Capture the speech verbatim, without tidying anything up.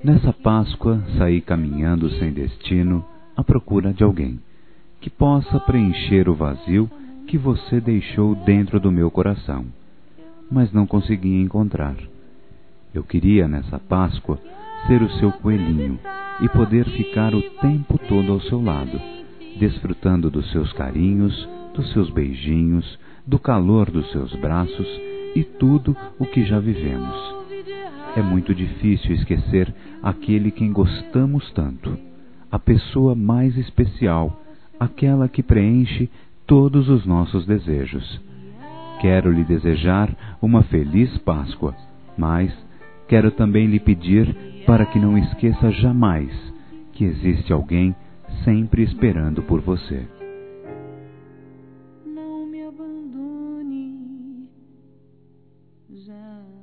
Nessa Páscoa, saí caminhando sem destino à procura de alguém que possa preencher o vazio que você deixou dentro do meu coração, mas não consegui encontrar. Eu queria, nessa Páscoa, ser o seu coelhinho e poder ficar o tempo todo ao seu lado, desfrutando dos seus carinhos, dos seus beijinhos, do calor dos seus braços e tudo o que já vivemos. É muito difícil esquecer aquele quem gostamos tanto, a pessoa mais especial, aquela que preenche todos os nossos desejos. Quero lhe desejar uma feliz Páscoa, mas quero também lhe pedir para que não esqueça jamais que existe alguém sempre esperando por você. Não me abandone já.